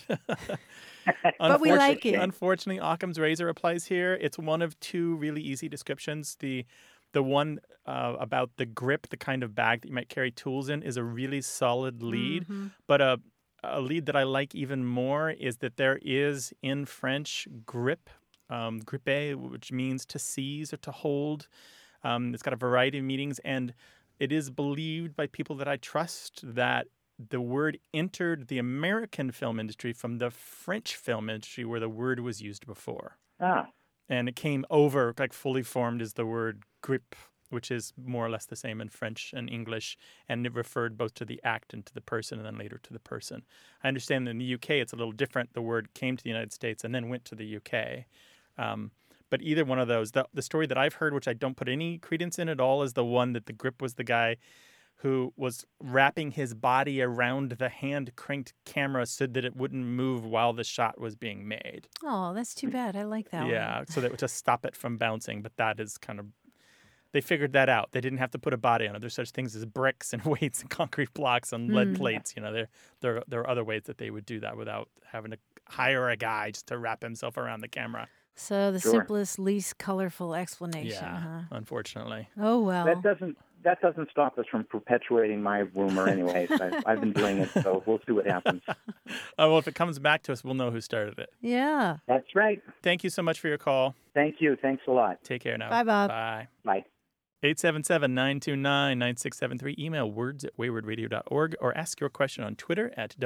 Speaker 2: But we like it.
Speaker 1: Unfortunately, Occam's razor applies here. It's one of two really easy descriptions. The one about the grip, the kind of bag that you might carry tools in, is a really solid lead.
Speaker 2: Mm-hmm.
Speaker 1: But a lead that I like even more is that there is in French grip, gripper, which means to seize or to hold. It's got a variety of meanings, and it is believed by people that I trust that the word entered the American film industry from the French film industry where the word was used before.
Speaker 10: Ah.
Speaker 1: And it came over, like fully formed as the word grip, which is more or less the same in French and English, and it referred both to the act and to the person and then later to the person. I understand that in the UK it's a little different. The word came to the United States and then went to the UK. But either one of those, the story that I've heard, which I don't put any credence in at all, is the one that the grip was the guy who was wrapping his body around the hand-cranked camera so that it wouldn't move while the shot was being made.
Speaker 2: Oh, that's too bad. I like that one.
Speaker 1: Yeah, so that would just stop it from bouncing. But that is kind of, they figured that out. They didn't have to put a body on it. There's such things as bricks and weights and concrete blocks and lead plates. There are other ways that they would do that without having to hire a guy just to wrap himself around the camera.
Speaker 2: So the simplest, least colorful explanation,
Speaker 1: Yeah, unfortunately.
Speaker 2: Oh, well.
Speaker 10: That doesn't stop us from perpetuating my rumor anyways. I've been doing it, so we'll see what happens.
Speaker 1: Well, if it comes back to us, we'll know who started it.
Speaker 2: Yeah.
Speaker 10: That's right.
Speaker 1: Thank you so much for your call.
Speaker 10: Thank you. Thanks a lot.
Speaker 1: Take care now.
Speaker 2: Bye, Bob.
Speaker 1: Bye.
Speaker 10: Bye.
Speaker 1: 877-929-9673. Email words@waywardradio.org or ask your question on Twitter at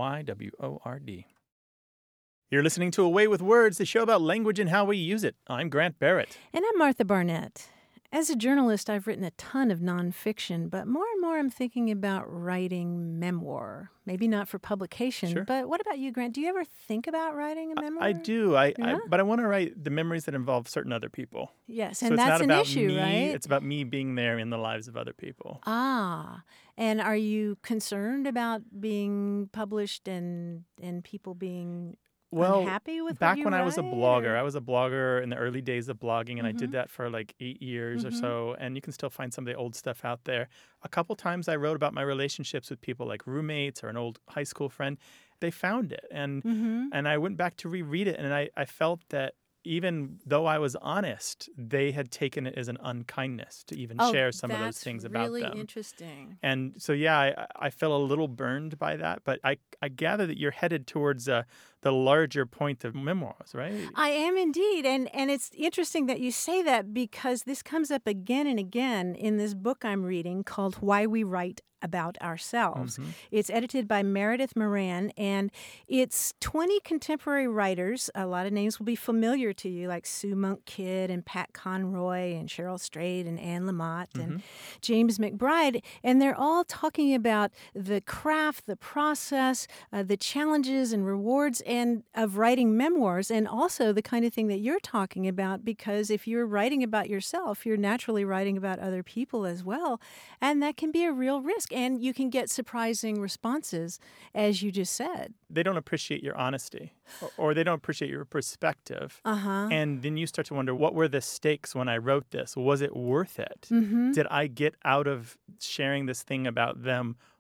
Speaker 1: WAYWORD. You're listening to Away with Words, the show about language and how we use it. I'm Grant Barrett.
Speaker 2: And I'm Martha Barnett. As a journalist, I've written a ton of nonfiction, but more and more I'm thinking about writing memoir. Maybe not for publication,
Speaker 1: Sure.
Speaker 2: But what about you, Grant? Do you ever think about writing a memoir?
Speaker 1: I do. But I want to write the memories that involve certain other people.
Speaker 2: Yes,
Speaker 1: So
Speaker 2: and
Speaker 1: it's
Speaker 2: that's
Speaker 1: not
Speaker 2: an
Speaker 1: about
Speaker 2: issue,
Speaker 1: me,
Speaker 2: right?
Speaker 1: It's about me being there in the lives of other people.
Speaker 2: Ah, and are you concerned about being published and people being unhappy with
Speaker 1: back
Speaker 2: what you
Speaker 1: when I was a
Speaker 2: write,
Speaker 1: blogger,
Speaker 2: or?
Speaker 1: I was a blogger in the early days of blogging, and I
Speaker 2: Mm-hmm.
Speaker 1: did that for like 8 years or so, and you can still find some of the old stuff out there. A couple times I wrote about my relationships with people like roommates or an old high school friend. They found it, and I went back to reread it, and I felt that even though I was honest, they had taken it as an unkindness to even share some of those things about them.
Speaker 2: That's really interesting.
Speaker 1: And so, I feel a little burned by that, but I gather that you're headed towards the larger point of memoirs, right?
Speaker 2: I am indeed. And it's interesting that you say that because this comes up again and again in this book I'm reading called Why We Write About Ourselves. It's edited by Meredith Moran, and it's 20 contemporary writers. A lot of names will be familiar to you, like Sue Monk Kidd and Pat Conroy and Cheryl Strayed and Anne Lamott and James McBride. And they're all talking about the craft, the process, the challenges and rewards and of writing memoirs, and also the kind of thing that you're talking about, because if you're writing about yourself, you're naturally writing about other people as well, and that can be a real risk, and you can get surprising responses, as you just said.
Speaker 1: They don't appreciate your honesty, or they don't appreciate your perspective. And then you start to wonder, what were the stakes when I wrote this? Was it worth it? Did I get out of sharing this thing about them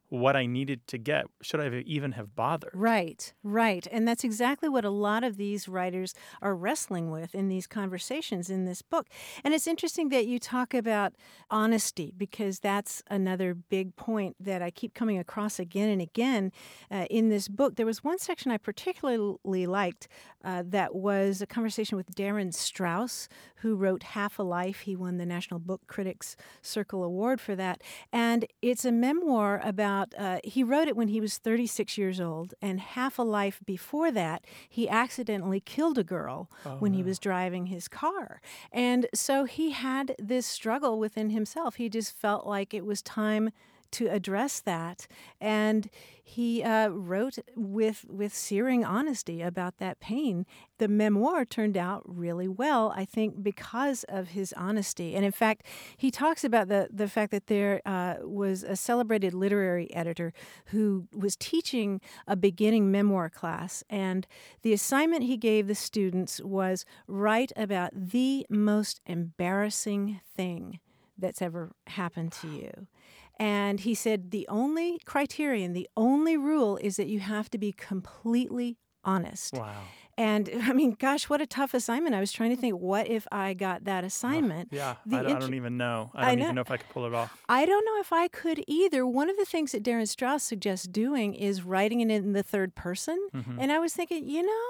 Speaker 1: what I needed to get. Should I even have bothered?
Speaker 2: Right, right. And that's exactly what a lot of these writers are wrestling with in these conversations in this book. And it's interesting that you talk about honesty, because that's another big point that I keep coming across again and again in this book. There was one section I particularly liked that was a conversation with Darren Strauss, who wrote Half a Life. He won the National Book Critics Circle Award for that. And it's a memoir about, he wrote it when he was 36 years old, and half a life before that, he accidentally killed a girl when he was driving his car. And so he had this struggle within himself. He just felt like it was time to address that. And he wrote with searing honesty about that pain. The memoir turned out really well, I think, because of his honesty. And in fact, he talks about the fact that there was a celebrated literary editor who was teaching a beginning memoir class. And the assignment he gave the students was write about the most embarrassing thing that's ever happened to you. And he said the only criterion, the only rule is that you have to be completely honest.
Speaker 1: Wow.
Speaker 2: And I mean, gosh, what a tough assignment. I was trying to think, what if I got that assignment?
Speaker 1: I don't even know. I don't even know if I could pull it off.
Speaker 2: I don't know if I could either. One of the things that Darren Strauss suggests doing is writing it in the third person. Mm-hmm. And I was thinking,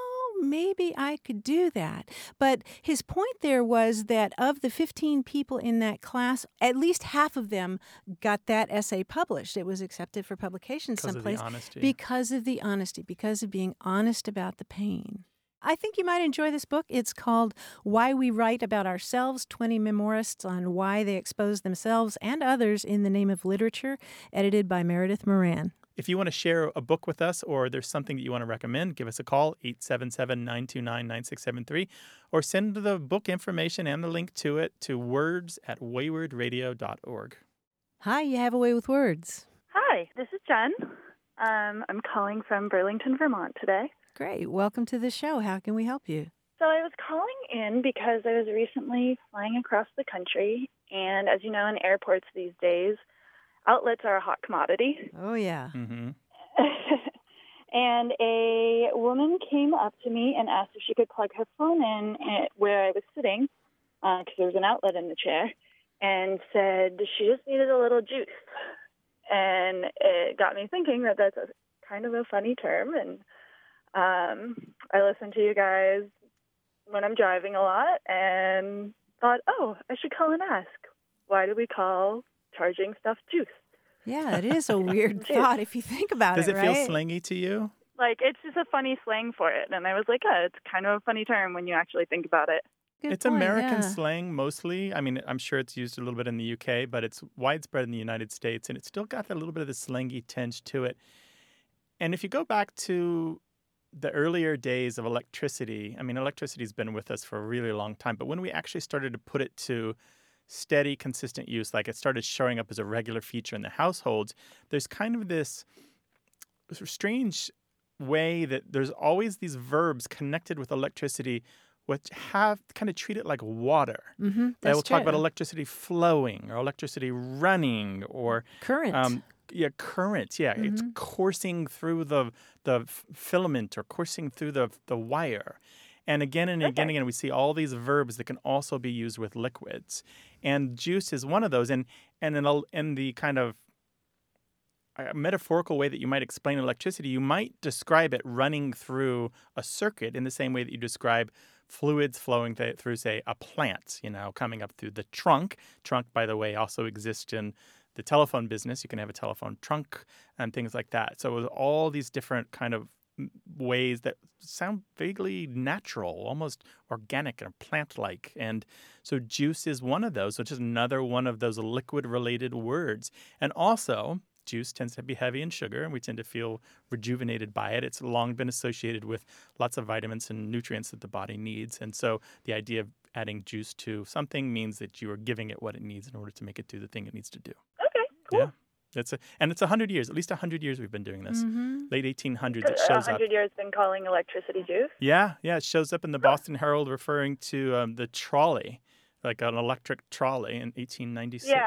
Speaker 2: maybe I could do that. But his point there was that of the 15 people in that class, at least half of them got that essay published. It was accepted for publication someplace because of the honesty, because of being honest about the pain. I think you might enjoy this book. It's called Why We Write About Ourselves, 20 Memoirists on Why They Expose Themselves and Others in the Name of Literature, edited by Meredith Moran.
Speaker 1: If you want to share a book with us, or there's something that you want to recommend, give us a call, 877-929-9673, or send the book information and the link to it to words@waywardradio.org.
Speaker 2: Hi, you have a way with words.
Speaker 11: Hi, this is Jen. I'm calling from Burlington, Vermont today.
Speaker 2: Great. Welcome to the show. How can we help you?
Speaker 11: So I was calling in because I was recently flying across the country, and as you know, in airports these days, outlets are a hot commodity.
Speaker 2: Oh, yeah.
Speaker 1: Mm-hmm.
Speaker 11: And a woman came up to me and asked if she could plug her phone in where I was sitting, because there was an outlet in the chair, and said she just needed a little juice. And it got me thinking that that's kind of a funny term. And I listen to you guys when I'm driving a lot and thought, I should call and ask, why do we call charging stuff juice?
Speaker 2: Yeah, it is a weird thought if you think about
Speaker 1: Does it
Speaker 2: right?
Speaker 1: feel slangy to you?
Speaker 11: Like, it's just a funny slang for it. And I was like, it's kind of a funny term when you actually think about it.
Speaker 1: It's American slang mostly. I mean, I'm sure it's used a little bit in the UK, but it's widespread in the United States, and it's still got that little bit of the slangy tinge to it. And if you go back to the earlier days of electricity, I mean, electricity's been with us for a really long time, but when we actually started to put it to steady, consistent use, like it started showing up as a regular feature in the households, there's kind of this strange way that there's always these verbs connected with electricity which have kind of treat it like water.
Speaker 2: Mm-hmm,
Speaker 1: they will talk about electricity flowing or electricity running or
Speaker 2: current.
Speaker 1: Current. Yeah, mm-hmm. It's coursing through the filament or coursing through the wire. And again and again and again, we see all these verbs that can also be used with liquids. And juice is one of those. And in the kind of metaphorical way that you might explain electricity, you might describe it running through a circuit in the same way that you describe fluids flowing through, say, a plant, coming up through the trunk. Trunk, by the way, also exists in the telephone business. You can have a telephone trunk and things like that. So all these different kind of ways that sound vaguely natural, almost organic and plant-like. And so juice is one of those, which is another one of those liquid-related words. And also, juice tends to be heavy in sugar, and we tend to feel rejuvenated by it. It's long been associated with lots of vitamins and nutrients that the body needs. And so the idea of adding juice to something means that you are giving it what it needs in order to make it do the thing it needs to do.
Speaker 11: Okay, cool.
Speaker 1: Yeah. It's 100 years, at least 100 years we've been doing this.
Speaker 2: Mm-hmm.
Speaker 1: Late 1800s, it shows up.
Speaker 11: 100 years been calling electricity juice?
Speaker 1: Yeah, it shows up in the Boston Herald referring to the trolley, like an electric trolley in 1896.
Speaker 11: Yeah.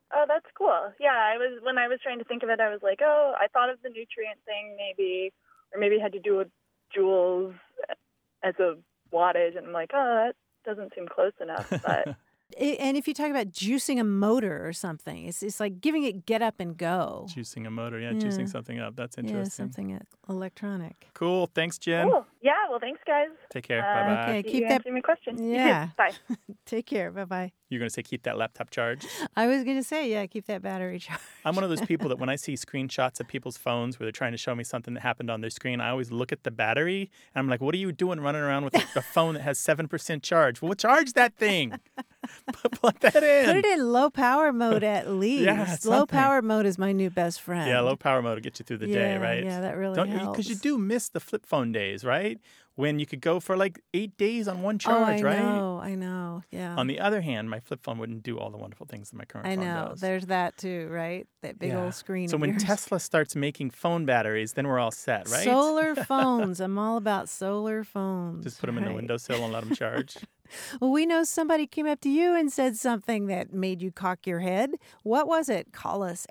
Speaker 11: Oh, that's cool. Yeah, when I was trying to think of it, I was like, oh, I thought of the nutrient thing maybe, or maybe it had to do with joules as a wattage, and I'm like, oh, that doesn't seem close enough, but...
Speaker 2: And if you talk about juicing a motor or something, it's like giving it get up and go.
Speaker 1: Juicing a motor, juicing something up. That's interesting.
Speaker 2: Yeah, something electronic.
Speaker 1: Cool. Thanks, Jen.
Speaker 11: Cool. Yeah, well, thanks, guys.
Speaker 1: Take care. Bye-bye.
Speaker 2: Okay,
Speaker 11: keep that... answering my question.
Speaker 2: Yeah.
Speaker 11: Bye.
Speaker 2: Take care. Bye-bye.
Speaker 1: You're going to say keep that laptop charged?
Speaker 2: I was going to say, yeah, keep that battery charged.
Speaker 1: I'm one of those people that when I see screenshots of people's phones where they're trying to show me something that happened on their screen, I always look at the battery, and I'm like, what are you doing running around with a phone that has 7% charge? Well, charge that thing. Plug that in.
Speaker 2: Put it in low power mode at least.
Speaker 1: Yeah,
Speaker 2: low power mode is my new best friend.
Speaker 1: Yeah, low power mode will get you through the day, right?
Speaker 2: Yeah, that really helps.
Speaker 1: Because you do miss the flip phone days, right? When you could go for like 8 days on one charge, right?
Speaker 2: I know, yeah.
Speaker 1: On the other hand, my flip phone wouldn't do all the wonderful things that my current phone does.
Speaker 2: I know, there's that too, right? That big old screen.
Speaker 1: So when
Speaker 2: yours.
Speaker 1: Tesla starts making phone batteries, then we're all set, right?
Speaker 2: Solar phones. I'm all about solar phones.
Speaker 1: Just put them in the windowsill and let them charge.
Speaker 2: Well, we know somebody came up to you and said something that made you cock your head. What was it? Call us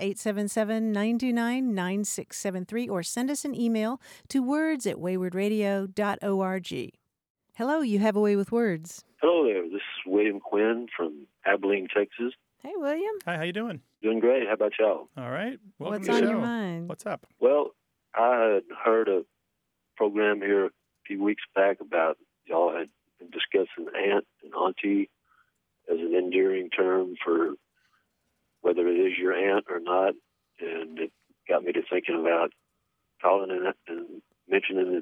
Speaker 2: 877-929-9673 or send us an email to words@waywardradio.org. Hello, you have a way with words.
Speaker 12: Hello there. This is William Quinn from Abilene, Texas.
Speaker 2: Hey, William.
Speaker 1: Hi, how you doing?
Speaker 12: Doing great. How about y'all?
Speaker 1: All right. Welcome
Speaker 2: What's
Speaker 1: to the
Speaker 2: on
Speaker 1: show.
Speaker 2: your mind?
Speaker 1: What's up?
Speaker 12: Well, I had heard a program here a few weeks back about y'all had been discussing aunt and auntie as an endearing term for whether it is your aunt or not. And it got me to thinking about calling it and mentioning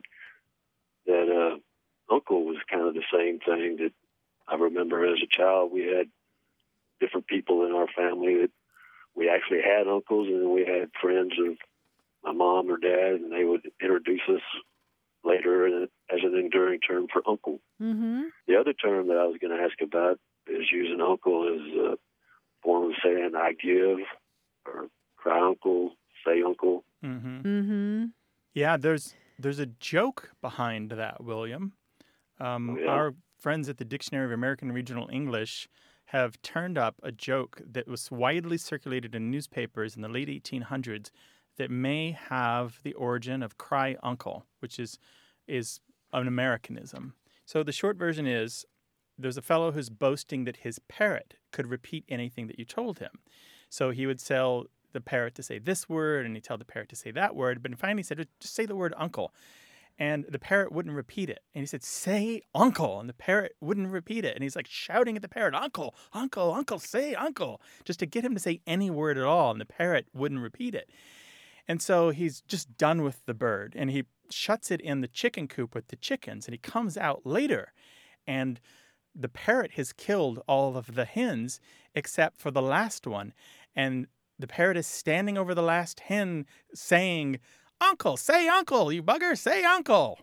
Speaker 12: that uncle was kind of the same thing. That I remember as a child, we had different people in our family that we actually had uncles, and then we had friends of my mom or dad, and they would introduce us later as an enduring term for uncle.
Speaker 2: Mm-hmm.
Speaker 12: The other term that I was going to ask about is using uncle as a form of saying I give, or cry uncle, say uncle.
Speaker 1: Mm-hmm.
Speaker 2: Mm-hmm.
Speaker 1: Yeah, there's a joke behind that, William. Our friends at the Dictionary of American Regional English have turned up a joke that was widely circulated in newspapers in the late 1800s that may have the origin of cry uncle, which is an Americanism. So the short version is there's a fellow who's boasting that his parrot could repeat anything that you told him. So he would tell the parrot to say this word, and he'd tell the parrot to say that word, but finally he said, just say the word uncle. And the parrot wouldn't repeat it. And he said, say uncle. And the parrot wouldn't repeat it. And he's like shouting at the parrot, uncle, uncle, uncle, say uncle, just to get him to say any word at all. And the parrot wouldn't repeat it. And so he's just done with the bird. And he shuts it in the chicken coop with the chickens. And he comes out later. And the parrot has killed all of the hens except for the last one. And the parrot is standing over the last hen saying, uncle, say uncle, you bugger, say uncle.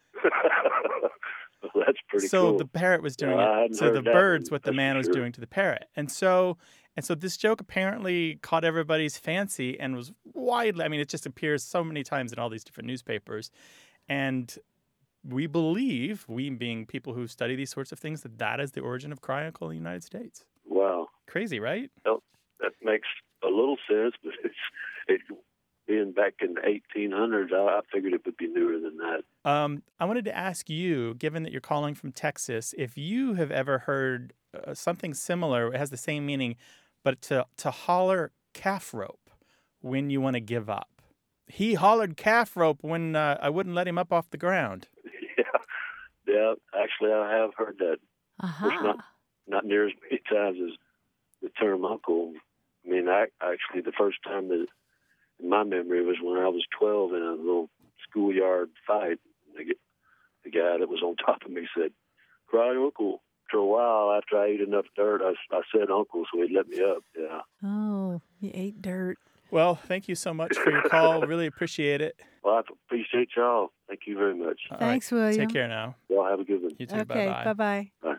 Speaker 12: Well, that's pretty
Speaker 1: cool. So the parrot was doing it. So the bird's what the man was doing to the parrot. And so this joke apparently caught everybody's fancy and was widely, I mean, it just appears so many times in all these different newspapers. And we believe, we being people who study these sorts of things, that is the origin of cry uncle in the United States.
Speaker 12: Wow.
Speaker 1: Crazy, right?
Speaker 12: Well, that makes a little sense, but it's being back in the 1800s, I figured it would be newer than that.
Speaker 1: I wanted to ask you, given that you're calling from Texas, if you have ever heard something similar, it has the same meaning, but to holler calf rope when you want to give up. He hollered calf rope when I wouldn't let him up off the ground.
Speaker 12: Yeah. Actually, I have heard that.
Speaker 2: Uh-huh.
Speaker 12: Of course, not near as many times as the term uncle. I mean, actually, the first time that in my memory was when I was 12 in a little schoolyard fight. The guy that was on top of me said, cry uncle. After a while, after I ate enough dirt, I said uncle, so he let me up. Yeah.
Speaker 2: Oh, you ate dirt.
Speaker 1: Well, thank you so much for your call. Really appreciate it.
Speaker 12: Well, I appreciate y'all. Thank you very much.
Speaker 2: Thanks, William.
Speaker 1: Take care now.
Speaker 12: Y'all have a good one.
Speaker 1: You too.
Speaker 2: Okay,
Speaker 1: bye-bye.
Speaker 2: bye-bye.
Speaker 12: Bye.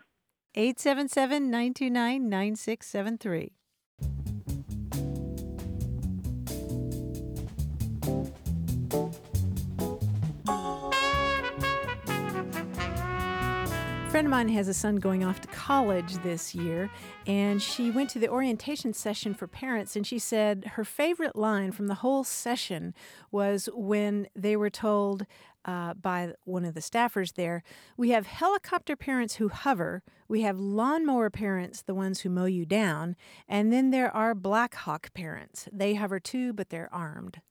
Speaker 2: 877-929-9673. friend of mine has a son going off to college this year, and she went to the orientation session for parents, and she said her favorite line from the whole session was when they were told by one of the staffers there, we have helicopter parents who hover, we have lawnmower parents, the ones who mow you down, and then there are Black Hawk parents. They hover too, but they're armed.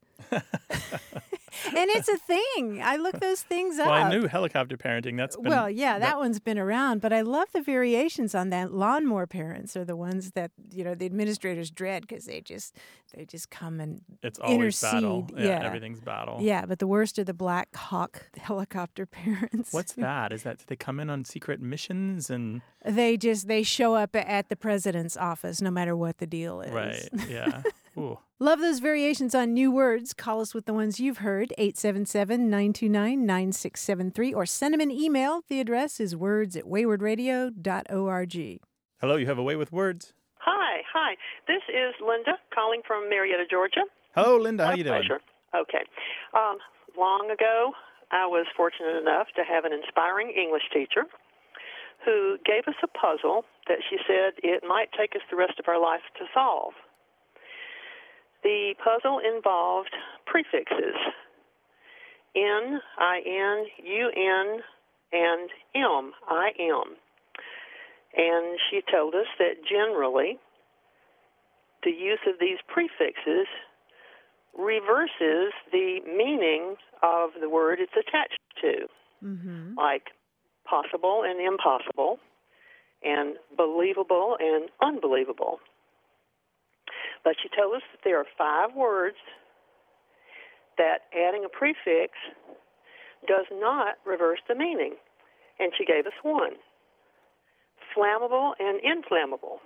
Speaker 2: And it's a thing. I look those things up.
Speaker 1: Well, I knew helicopter parenting. That's been,
Speaker 2: that one's been around, but I love the variations on that. Lawnmower parents are the ones that the administrators dread because they just come and
Speaker 1: it's always
Speaker 2: intercede.
Speaker 1: battle. Yeah, everything's battle.
Speaker 2: Yeah, but the worst are the Black Hawk helicopter parents.
Speaker 1: What's that? Is that they come in on secret missions and
Speaker 2: they show up at the president's office no matter what the deal is.
Speaker 1: Right. Yeah. Ooh.
Speaker 2: Love those variations on new words. Call us with the ones you've heard, 877-929-9673, or send them an email. The address is words@waywardradio.org.
Speaker 1: Hello, you have a way with words.
Speaker 13: Hi. This is Linda calling from Marietta, Georgia.
Speaker 1: Hello, Linda. How you doing?
Speaker 13: Pleasure. Okay. Long ago, I was fortunate enough to have an inspiring English teacher who gave us a puzzle that she said it might take us the rest of our life to solve. The puzzle involved prefixes, N, I-N, U-N, and M, I-M. And she told us that generally the use of these prefixes reverses the meaning of the word it's attached to, like possible and impossible, and believable and unbelievable. But she told us that there are 5 words that adding a prefix does not reverse the meaning. And she gave us one, flammable and inflammable.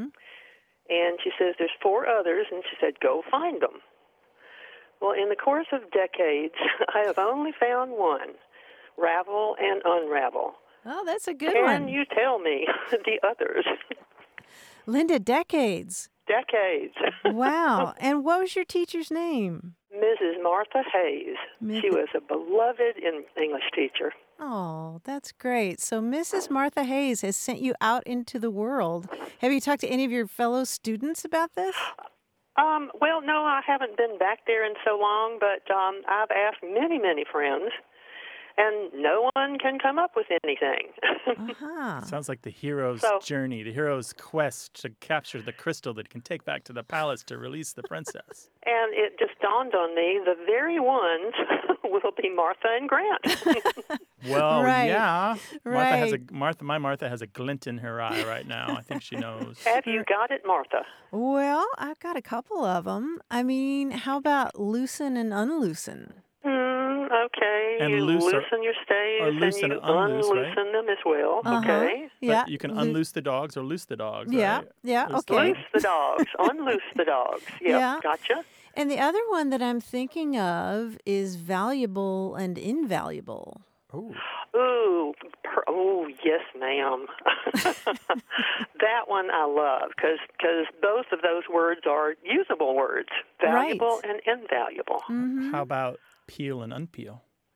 Speaker 13: And she says there's 4 others, and she said, go find them. Well, in the course of decades, I have only found one, ravel and unravel.
Speaker 2: Oh, that's a good one.
Speaker 13: Can you tell me the others?
Speaker 2: Linda, decades.
Speaker 13: Decades.
Speaker 2: Wow. And what was your teacher's name?
Speaker 13: Mrs. Martha Hayes. She was a beloved English teacher.
Speaker 2: Oh, that's great. So Mrs. Martha Hayes has sent you out into the world. Have you talked to any of your fellow students about this?
Speaker 13: Well, no, I haven't been back there in so long, but I've asked many, many friends, and no one can come up with anything.
Speaker 1: Sounds like the hero's journey, the hero's quest to capture the crystal that he can take back to the palace to release the princess.
Speaker 13: And it just dawned on me, the very ones will be Martha and Grant.
Speaker 1: Well, yeah.
Speaker 2: Right.
Speaker 1: My Martha has a glint in her eye right now. I think she knows.
Speaker 13: Have you got it, Martha?
Speaker 2: Well, I've got a couple of them. I mean, how about loosen and unloosen?
Speaker 13: Okay,
Speaker 1: and
Speaker 13: you loosen your stays and you unloosen them as well. Okay.
Speaker 2: Yeah.
Speaker 1: But you can unloose the dogs or loose the dogs.
Speaker 2: Yeah.
Speaker 1: Right?
Speaker 2: Yeah.
Speaker 1: Loose
Speaker 2: Okay.
Speaker 13: Loose the dogs. Unloose the dogs. Yep.
Speaker 2: Yeah.
Speaker 13: Gotcha.
Speaker 2: And the other one that I'm thinking of is valuable and invaluable.
Speaker 1: Oh.
Speaker 13: Oh, yes, ma'am. That one I love because both of those words are usable words, valuable and invaluable.
Speaker 1: How about peel and unpeel?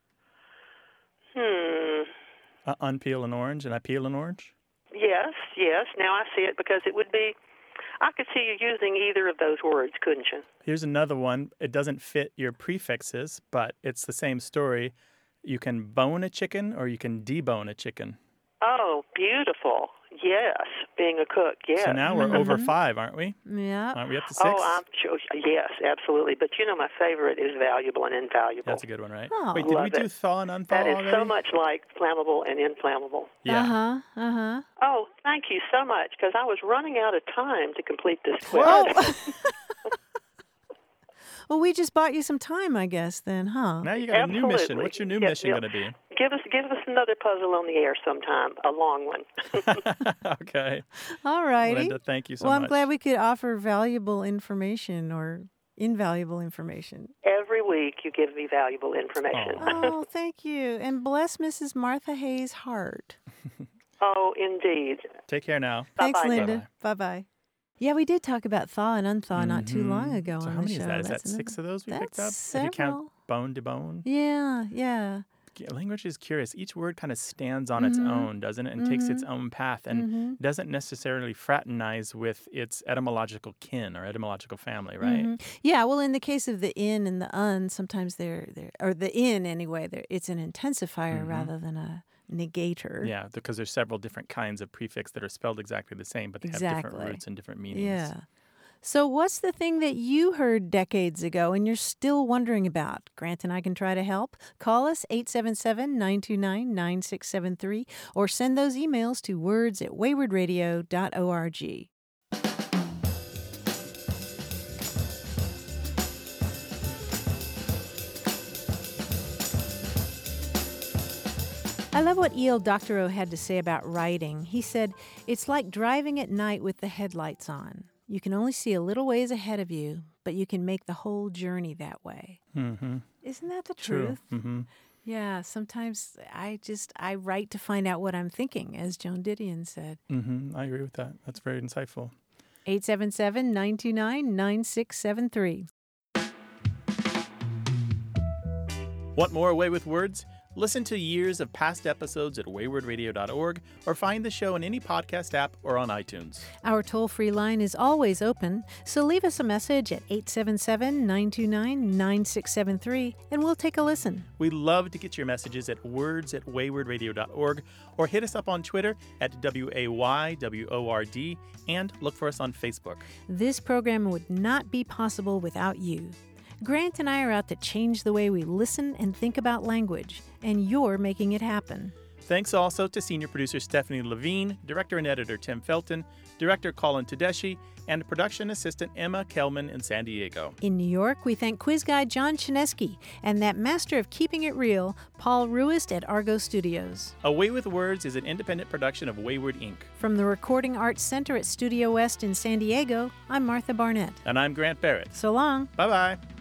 Speaker 1: Unpeel an orange and I peel an orange?
Speaker 13: Yes. Now I see it because it would be, I could see you using either of those words, couldn't you?
Speaker 1: Here's another one. It doesn't fit your prefixes, but it's the same story. You can bone a chicken or you can debone a chicken.
Speaker 13: Oh, beautiful. Yes, being a cook, yes.
Speaker 1: So now we're over 5, aren't we?
Speaker 2: Yeah.
Speaker 1: Aren't we up to 6?
Speaker 13: Oh, I'm sure. Yes, absolutely. But my favorite is valuable and invaluable.
Speaker 1: That's a good one, right?
Speaker 2: Oh.
Speaker 1: Wait, did we do thaw and unthaw
Speaker 13: That is
Speaker 1: already?
Speaker 13: so much like flammable and inflammable.
Speaker 1: Yeah.
Speaker 13: Oh, thank you so much, because I was running out of time to complete this quiz.
Speaker 2: Well, we just bought you some time, I guess, then, huh?
Speaker 1: Now you got a new mission. What's your new mission going to be?
Speaker 13: Give us another puzzle on the air sometime, a long one.
Speaker 1: Okay.
Speaker 2: All righty.
Speaker 1: Linda, thank you so much.
Speaker 2: Well, I'm glad we could offer valuable information or invaluable information.
Speaker 13: Every week you give me valuable information.
Speaker 2: Oh, thank you. And bless Mrs. Martha Hayes' heart.
Speaker 13: Oh, indeed.
Speaker 1: Take care now.
Speaker 2: Thanks,
Speaker 13: Bye-bye.
Speaker 2: Linda. Bye-bye. Yeah, we did talk about thaw and unthaw not too long ago
Speaker 1: So
Speaker 2: on
Speaker 1: how
Speaker 2: the
Speaker 1: many
Speaker 2: show.
Speaker 1: is that? Is that 6 of those we picked up?
Speaker 2: That's
Speaker 1: If you count
Speaker 2: several.
Speaker 1: bone to bone?
Speaker 2: Yeah.
Speaker 1: Language is curious. Each word kind of stands on its own, doesn't it? And takes its own path and doesn't necessarily fraternize with its etymological kin or etymological family, right?
Speaker 2: Yeah, well, in the case of the in and the un, sometimes they're or the in anyway, it's an intensifier rather than a negator.
Speaker 1: Yeah, because there's several different kinds of prefix that are spelled exactly the same, but they have different roots and different meanings.
Speaker 2: Yeah. So what's the thing that you heard decades ago and you're still wondering about? Grant and I can try to help. Call us 877-929-9673 or send those emails to words@waywardradio.org. I love what E.L. Doctorow had to say about writing. He said, "It's like driving at night with the headlights on. You can only see a little ways ahead of you, but you can make the whole journey that way." Isn't that the truth? Yeah, sometimes I write to find out what I'm thinking, as Joan Didion said.
Speaker 1: I agree with that. That's very insightful.
Speaker 2: 877-929-9673.
Speaker 1: Want more Away with Words? Listen to years of past episodes at waywardradio.org or find the show in any podcast app or on iTunes.
Speaker 2: Our toll-free line is always open, so leave us a message at 877-929-9673 and we'll take a listen.
Speaker 1: We love to get your messages at words@waywardradio.org or hit us up on Twitter at WAYWORD and look for us on Facebook.
Speaker 2: This program would not be possible without you. Grant and I are out to change the way we listen and think about language, and you're making it happen.
Speaker 1: Thanks also to senior producer Stephanie Levine, director and editor Tim Felton, director Colin Tedeschi, and production assistant Emma Kelman in San Diego.
Speaker 2: In New York, we thank quiz guy John Chinesky and that master of keeping it real, Paul Ruist at Argo Studios.
Speaker 1: Away with Words is an independent production of Wayward, Inc.
Speaker 2: From the Recording Arts Center at Studio West in San Diego, I'm Martha Barnett.
Speaker 1: And I'm Grant Barrett.
Speaker 2: So long.
Speaker 1: Bye-bye.